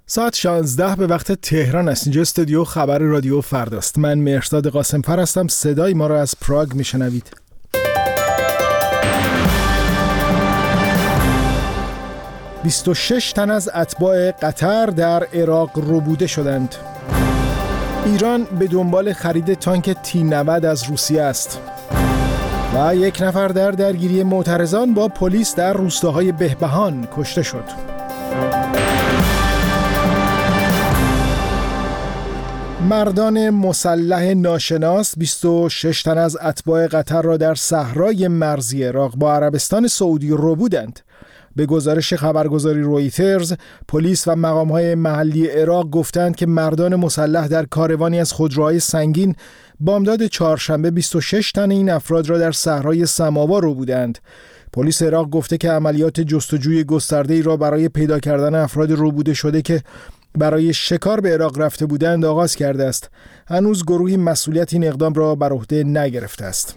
ساعت 16 به وقت تهران است. اینجا استودیو خبر رادیو فرداست. من مهرداد قاسمفر هستم. صدای ما را از پراگ میشنوید. « 26 تن از اتباع قطر در عراق ربوده شدند. ایران به دنبال خرید تانک T-90 از روسیه است. و یک نفر در درگیری معترضان با پلیس در روستاهای بهبهان کشته شد. مردان مسلح ناشناس 26 تن از اتباع قطر را در صحرای مرزی عراق با عربستان سعودی ربودند. به گزارش خبرگزاری رویترز، پلیس و مقام‌های محلی عراق گفتند که مردان مسلح در کاروانی از خودروهای سنگین بامداد چهارشنبه 26 تن این افراد را در صحرای سماوا ربودند. پلیس عراق گفته که عملیات جستجوی گسترده‌ای را برای پیدا کردن افراد ربوده شده که برای شکار به عراق رفته بودند آغاز کرده است. هنوز گروهی مسئولیت این اقدام را بر عهده نگرفته است.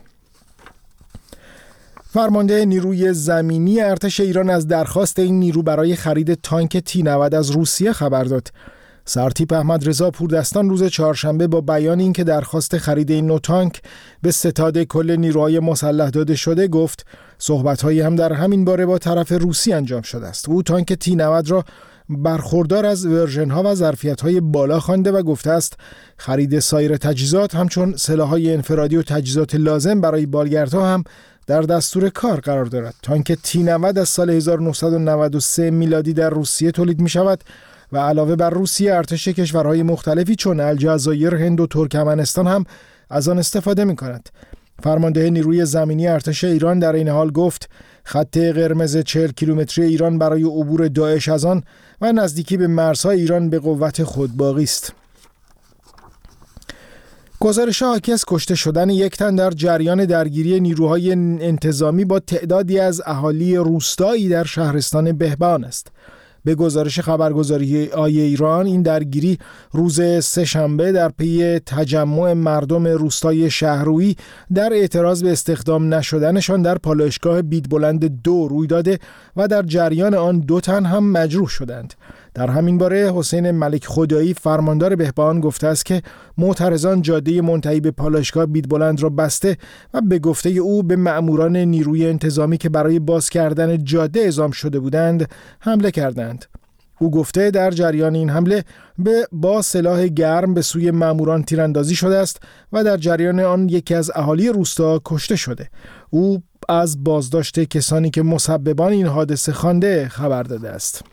فرمانده نیروی زمینی ارتش ایران از درخواست این نیرو برای خرید تانک T-90 از روسیه خبر داد. سرتیپ احمدرضا پوردستان روز چهارشنبه با بیان اینکه درخواست خرید این نوع تانک به ستاد کل نیروهای مسلح داده شده گفت صحبت‌هایی هم در همین باره با طرف روسی انجام شده است. او تانک T-90 را برخوردار از ورژن‌ها و ظرفیت‌های بالا خوانده و گفته است خرید سایر تجهیزات همچون سلاح‌های انفرادی و تجهیزات لازم برای بالگردها هم در دستور کار قرار دارد. تانک T-90 از سال 1993 میلادی در روسیه تولید می‌شود و علاوه بر روسیه ارتش کشورهای مختلفی چون الجزایر، هند و ترکمنستان هم از آن استفاده می‌کند. فرمانده نیروی زمینی ارتش ایران در این حال گفت خط قرمز 40 کیلومتری ایران برای عبور داعش از آن و نزدیکی به مرزهای ایران به قوت خود باقی است. گزارش حاکی از کشته شدن یک تن در جریان درگیری نیروهای انتظامی با تعدادی از اهالی روستایی در شهرستان بهبهان است. به گزارش خبرگزاری ایران این درگیری روز سه‌شنبه در پی تجمع مردم روستای شهرویی در اعتراض به استخدام نشدنشان در پالایشگاه بیدبلند 2 روی داده و در جریان آن 2 تن هم مجروح شدند. در همین باره حسین ملک خدایی فرماندار بهبهان گفته است که معترضان جاده منتهی به پالایشگاه بیدبلند را بسته و به گفته او به مأموران نیروی انتظامی که برای باز کردن جاده اعزام شده بودند حمله کردند. او گفته در جریان این حمله با سلاح گرم به سوی مأموران تیراندازی شده است و در جریان آن یکی از اهالی روستا کشته شده. او از بازداشت کسانی که مسببان این حادثه خوانده خبر داده است.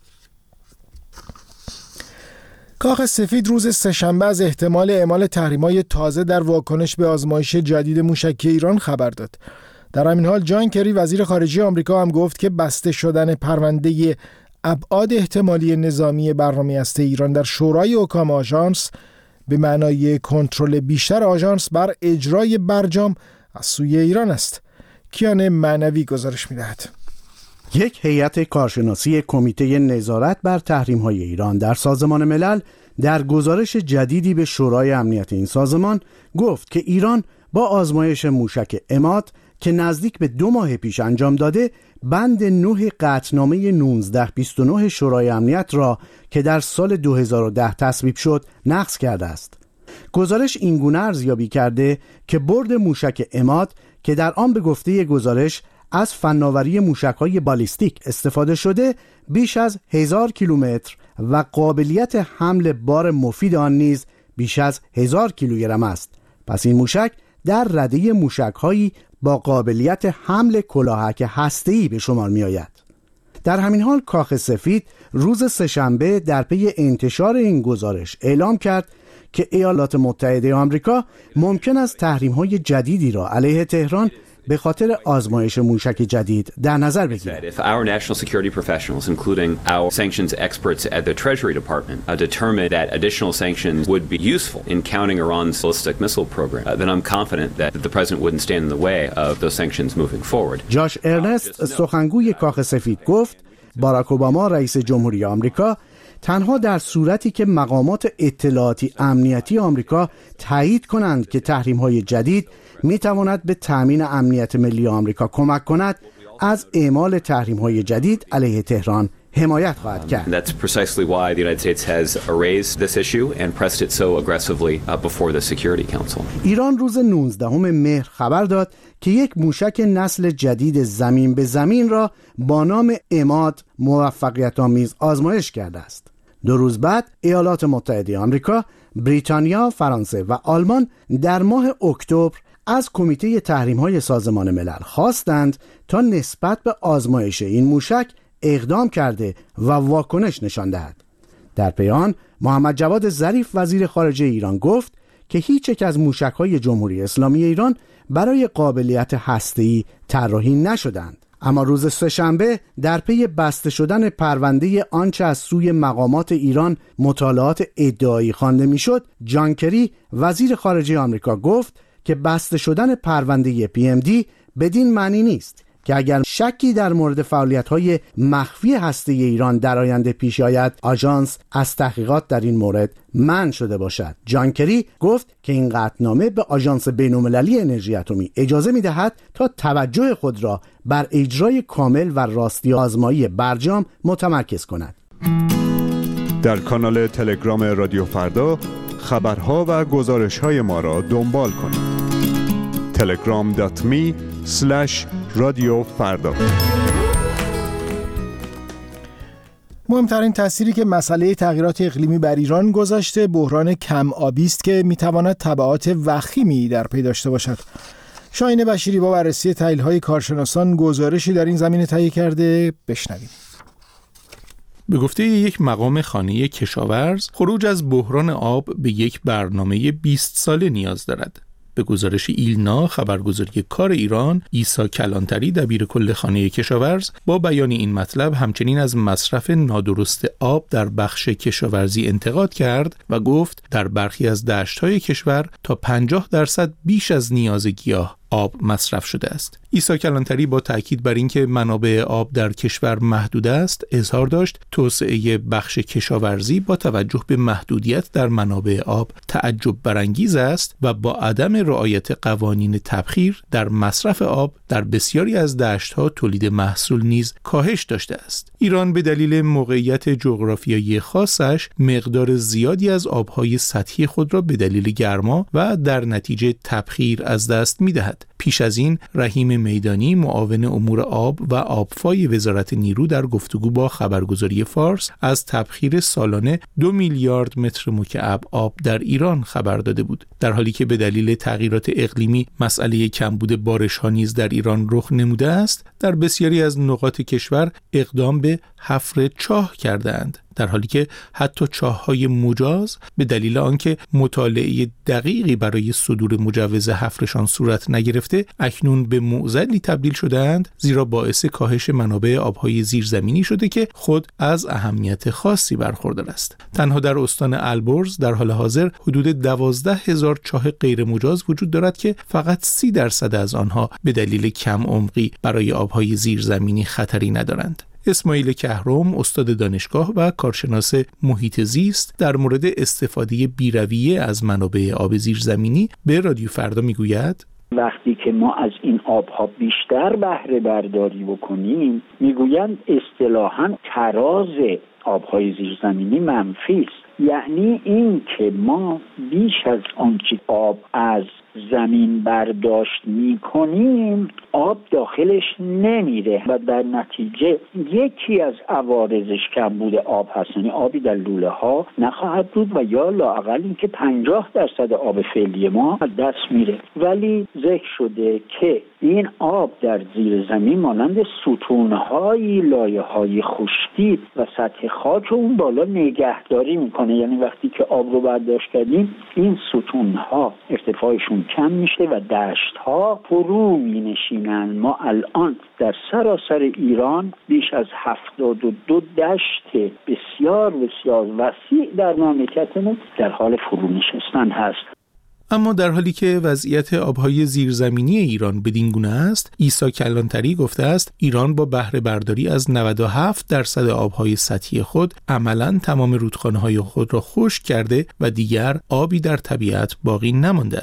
کاخ سفید روز سه‌شنبه از احتمال اعمال تحریم‌های تازه در واکنش به آزمایش جدید موشکی ایران خبر داد. در همین حال جان کری وزیر خارجه آمریکا هم گفت که بسته شدن پرونده ابعاد احتمالی نظامی برنامه هسته ایران در شورای حکام آژانس به معنای کنترل بیشتر آژانس بر اجرای برجام از سوی ایران است. کیان معنوی گزارش می‌دهد. یک هیئت کارشناسی کمیته نظارت بر تحریم‌های ایران در سازمان ملل در گزارش جدیدی به شورای امنیت این سازمان گفت که ایران با آزمایش موشک عماد که نزدیک به 2 ماه پیش انجام داده بند 9 قطعنامه 1929 شورای امنیت را که در سال 2010 تصویب شد نقض کرده است. گزارش اینگونه ارزیابی کرده که برد موشک عماد که در آن به گفته گزارش از فناوری موشک‌های بالیستیک استفاده شده بیش از 1000 کیلومتر و قابلیت حمل بار مفید آن نیز بیش از 1000 کیلوگرم است. پس این موشک در رده موشک‌هایی با قابلیت حمل کلاهک هسته‌ای به شمار می‌آید. در همین حال کاخ سفید روز سه‌شنبه در پی انتشار این گزارش اعلام کرد که ایالات متحده آمریکا ممکن است تحریم‌های جدیدی را علیه تهران به خاطر آزمایش موشک جدید در نظر بگیرد. If our national security professionals, including our sanctions experts at the Treasury Department, determine that additional sanctions would be useful in counting Iran's ballistic missile program, then I'm confident that the president wouldn't stand in the way of those sanctions moving forward. جاش ارنست سخنگوی کاخ سفید گفت باراک اوباما رئیس جمهوری آمریکا تنها در صورتی که مقامات اطلاعاتی امنیتی آمریکا تایید کنند که تحریم‌های جدید می‌تواند به تأمین امنیت ملی آمریکا کمک کند از اعمال تحریم‌های جدید علیه تهران حمایت خواهد کرد. That's precisely why the United States has raised this issue and pressed it so aggressively before the Security Council. ایران روز 19 مهر خبر داد که یک موشک نسل جدید زمین به زمین را با نام عماد موفقیت‌آمیز آزمایش کرده است. 2 روز بعد ایالات متحده آمریکا، بریتانیا، فرانسه و آلمان در ماه اکتبر از کمیته تحریم‌های سازمان ملل خواستند تا نسبت به آزمایش این موشک اقدام کرده و واکنش نشان دهد. در پی آن محمد جواد ظریف وزیر خارجه ایران گفت که هیچ یک از موشک‌های جمهوری اسلامی ایران برای قابلیت هسته‌ای طراحی نشدند. اما روز سه‌شنبه در پی بسته شدن پرونده آنچه از سوی مقامات ایران مطالعات ادعایی خوانده میشد، جان کری وزیر خارجه آمریکا گفت که بسته شدن پرونده PMD بدین معنی نیست که اگر شکی در مورد فعالیت‌های مخفی هسته‌ای ایران در آینده پیش آید، آژانس از تحقیقات در این مورد منع شده باشد. جان کری گفت که این قطعنامه به آژانس بین‌المللی انرژی اتمی اجازه می‌دهد تا توجه خود را بر اجرای کامل و راستی آزمایی برجام متمرکز کند. در کانال تلگرام رادیو فردا خبرها و گزارش‌های ما را دنبال کنید. telegram.me/رادیو فردا. مهمترین تأثیری که مسئله تغییرات اقلیمی بر ایران گذاشته بحران کم آبی است که میتواند تبعات وخیمی در پی داشته باشد. شاهین بشیری با بررسی تحلیل‌های کارشناسان گزارشی در این زمینه تهیه کرده. بشنویم. به گفته یک مقام خانه کشاورز، خروج از بحران آب به یک برنامه 20 ساله نیاز دارد. به گزارش ایلنا خبرگزاری کار ایران، عیسی کلانتری دبیرکل خانه کشاورز با بیان این مطلب همچنین از مصرف نادرست آب در بخش کشاورزی انتقاد کرد و گفت در برخی از دشت‌های کشور تا 50% بیش از نیاز گیاه آب مصرف شده است. عیسی کلانتری با تاکید بر اینکه منابع آب در کشور محدود است، اظهار داشت توسعه بخش کشاورزی با توجه به محدودیت در منابع آب تعجب برانگیز است و با عدم رعایت قوانین تبخیر در مصرف آب در بسیاری از دشت‌ها تولید محصول نیز کاهش داشته است. ایران به دلیل موقعیت جغرافیایی خاصش مقدار زیادی از آب‌های سطحی خود را به دلیل گرما و در نتیجه تبخیر از دست می‌دهد. پیش از این رحیم میدانی معاون امور آب و آبفای وزارت نیرو در گفتگو با خبرگزاری فارس از تبخیر سالانه 2 میلیارد متر مکعب آب در ایران خبر داده بود، در حالی که به دلیل تغییرات اقلیمی مسئله کمبود بارش‌ها نیز در ایران رخ نموده است. در بسیاری از نقاط کشور اقدام به حفر چاه کردند، در حالی که حتی چاه‌های مجاز به دلیل آنکه مطالعه دقیقی برای صدور مجوز حفرشان صورت نگرفته اکنون به معضلی تبدیل شده‌اند، زیرا باعث کاهش منابع آب‌های زیرزمینی شده که خود از اهمیت خاصی برخوردار است. تنها در استان البرز در حال حاضر حدود 12,000 چاه غیر مجاز وجود دارد که فقط 30% از آنها به دلیل کم عمقی برای آب‌های زیرزمینی خطری ندارند. اسماعیل کهرم استاد دانشگاه و کارشناس محیط زیست در مورد استفاده بی‌رویه از منابع آب زیرزمینی به رادیو فردا میگوید: وقتی که ما از این آبها بیشتر بهره برداری بکنیم، میگویند اصطلاحاً تراز آبهای زیرزمینی منفی است. یعنی این که ما بیش از آنچه آب از زمین برداشت میکنیم آب داخلش نمیره و در نتیجه یکی از عوارضش کمبود آب هست، یعنی آبی در لوله ها نخواهد بود و یا لااقل اینکه 50% آب فعلی ما از دست میره. ولی ذکر شده که این آب در زیر زمین مانند ستونهای لایه‌های خشکی و سطح خاک اون بالا نگهداری میکنه. یعنی وقتی که آب رو برداشت کردیم این ستونها ارتفاعشون کم میشه و دشتها فرو مینشینن. ما الان در سراسر ایران بیش از 72 دشت بسیار بسیار وسیع در مملکتمون در حال فرو نشستن هست. اما در حالی که وضعیت آبهای زیرزمینی ایران بدین گونه است، عیسی کلانتری گفته است ایران با بهره برداری از 97% آبهای سطحی خود عملاً تمام رودخانه‌های خود را خشک کرده و دیگر آبی در طبیعت باقی نمانده است.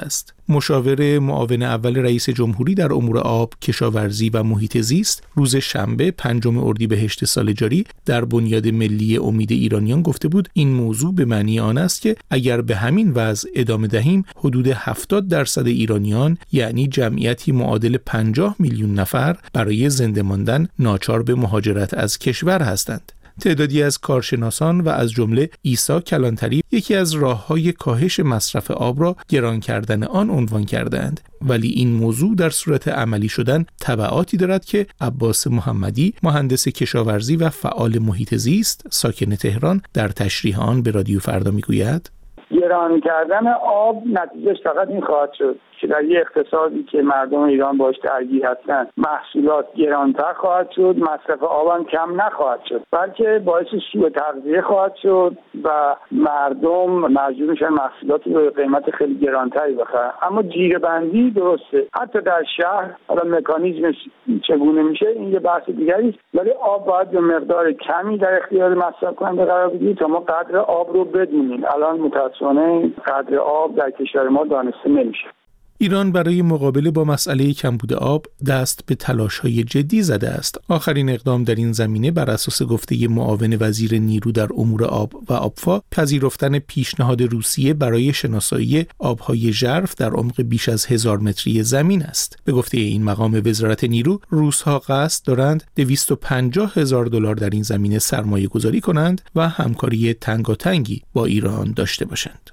مشاور معاون اول رئیس جمهوری در امور آب، کشاورزی و محیط زیست روز شنبه 5 اردیبهشت سال جاری در بنیاد ملی امید ایرانیان گفته بود این موضوع به معنی آن است که اگر به همین وضع ادامه دهیم حدود 70% ایرانیان یعنی جمعیتی معادل 50 میلیون نفر برای زنده ماندن ناچار به مهاجرت از کشور هستند. تعدادی از کارشناسان و از جمله عیسی کلانتری یکی از راه‌های کاهش مصرف آب را گران کردن آن عنوان کردند، ولی این موضوع در صورت عملی شدن تبعاتی دارد که عباس محمدی، مهندس کشاورزی و فعال محیط زیست ساکن تهران، در تشریح آن به رادیو فردا میگوید: گران کردن آب نتیجهش فقط این خواهد شد که در یک اقتصادی که مردم ایران باش درگیر هستن محصولات گرانتر خواهد شد، مصرف آب هم کم نخواهد شد، بلکه باعث سوء تغذیه خواهد شد و مردم مجبور میشن محصولاتی رو قیمت خیلی گرانتری بخرن. اما جیره‌بندی درسته، حتی در شهر حالا مکانیزمش چگونه میشه این یه بحث دیگری است، ولی آب باید به مقدار کمی در اختیار مصرف کننده قرار بگیره تا ما قدر آب رو بدونیم. الان متأسفانه قدر آب در کشور ما دانسته نمیشه. ایران برای مقابله با مسئله کمبود آب دست به تلاش‌های جدی زده است. آخرین اقدام در این زمینه بر اساس گفته معاون وزیر نیرو در امور آب و آبفا پذیرفتن پیشنهاد روسیه برای شناسایی آب‌های ژرف در عمق بیش از 1000 متری زمین است. به گفته این مقام وزارت نیرو، روس‌ها قصد دارند $250,000 در این زمینه سرمایه‌گذاری کنند و همکاری تنگاتنگی با ایران داشته باشند.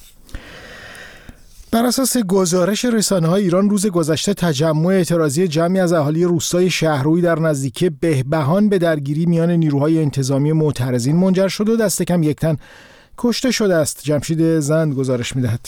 بر اساس گزارش رسانه‌های ایران روز گذشته تجمع اعتراضی جمعی از اهالی روستای شهرویی در نزدیکی بهبهان به درگیری میان نیروهای انتظامی معترضین منجر شد و دست کم یک تن کشته شده است. جمشید زند گزارش می‌دهد.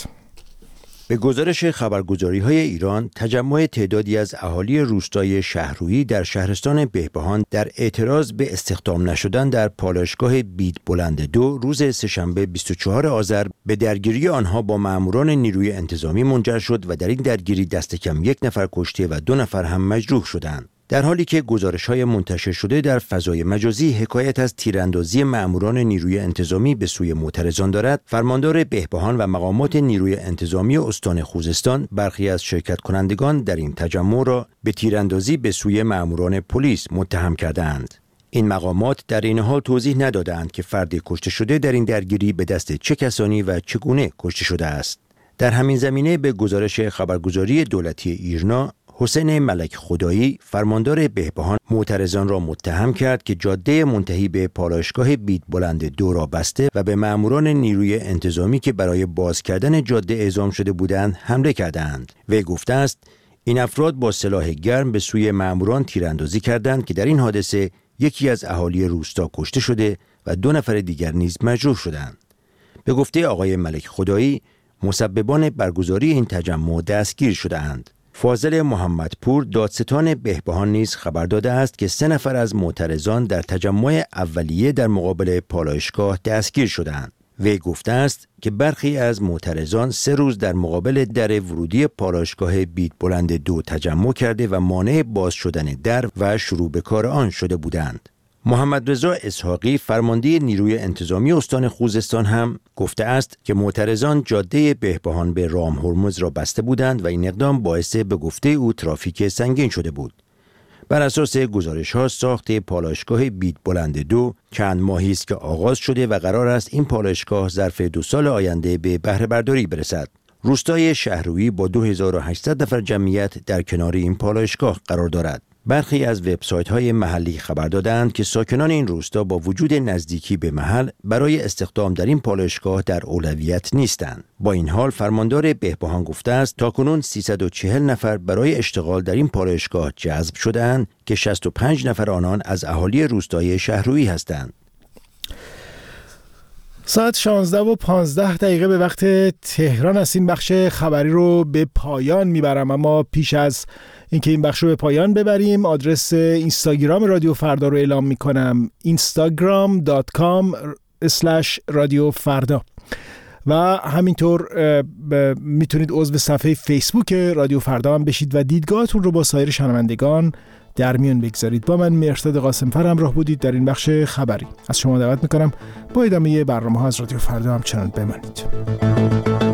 به گزارش خبرگزاری‌های ایران، تجمع تعدادی از اهالی روستای شهرویی در شهرستان بهبهان در اعتراض به استخدام نشدن در پالایشگاه بیدبلند 2 روز سه‌شنبه 24 آذر به درگیری آنها با ماموران نیروی انتظامی منجر شد و در این درگیری دست کم 1 نفر کشته و 2 نفر هم مجروح شدند. در حالی که گزارش‌های منتشر شده در فضای مجازی حکایت از تیراندازی ماموران نیروی انتظامی به سوی معترضان دارد، فرماندار بهبهان و مقامات نیروی انتظامی استان خوزستان برخی از شرکت کنندگان در این تجمع را به تیراندازی به سوی ماموران پلیس متهم کردند. این مقامات در این حال توضیح ندادند که فرد کشته شده در این درگیری به دست چه کسانی و چگونه کشته شده است. در همین زمینه به گزارش خبرگزاری دولتی ایرنا، حسین ملک خدایی فرماندار بهبهان معترضان را متهم کرد که جاده منتهی به پالایشگاه بیدبلند 2 را بسته و به ماموران نیروی انتظامی که برای باز کردن جاده اعزام شده بودند حمله کردند. وی گفته است این افراد با سلاح گرم به سوی ماموران تیراندازی کردند که در این حادثه یکی از اهالی روستا کشته شده و 2 نفر دیگر نیز مجروح شدند. به گفته آقای ملک خدایی، مسببان برگزاری این تجمع دستگیر شده‌اند. فاضل محمدپور دادستان بهبهان نیز خبر داده است که 3 نفر از معترضان در تجمع اولیه در مقابل پالایشگاه دستگیر شدند. وی گفته است که برخی از معترضان 3 روز در مقابل در ورودی پالایشگاه بیدبلند 2 تجمع کرده و مانع باز شدن در و شروع به کار آن شده بودند. محمد رضا اسحاقی فرمانده نیروی انتظامی استان خوزستان هم گفته است که معترضان جاده بهبهان به رام هرمز را بسته بودند و این اقدام باعث به گفته او ترافیک سنگین شده بود. بر اساس گزارش‌ها ساخت پالایشگاه بیدبلند 2 چند ماهی است که آغاز شده و قرار است این پالایشگاه ظرف 2 سال آینده به بهره برداری برسد. روستای شهرویی با 2800 نفر جمعیت در کنار این پالایشگاه قرار دارد. برخی از وبسایت‌های محلی خبر دادند که ساکنان این روستا با وجود نزدیکی به محل برای استخدام در این پالایشگاه در اولویت نیستند. با این حال فرماندار بهبهان گفته است تاکنون 340 نفر برای اشتغال در این پالایشگاه جذب شده‌اند که 65 نفر آنان از اهالی روستای شهرویی هستند. ساعت 16:15 به وقت تهران است. این بخش خبری رو به پایان میبرم، اما پیش از اینکه این بخش رو به پایان ببریم آدرس اینستاگرام رادیو فردا رو اعلام میکنم: instagram.com/رادیوفردا و همینطور میتونید عضو صفحه فیسبوک رادیو فردا هم بشید و دیدگاهتون رو با سایر شنوندگان در میان بگذارید. با من مهرداد قاسمفر همراه بودید در این بخش خبری. از شما دعوت میکنم با ادامه برنامه‌ها از رادیو فردا همچنان بمانید.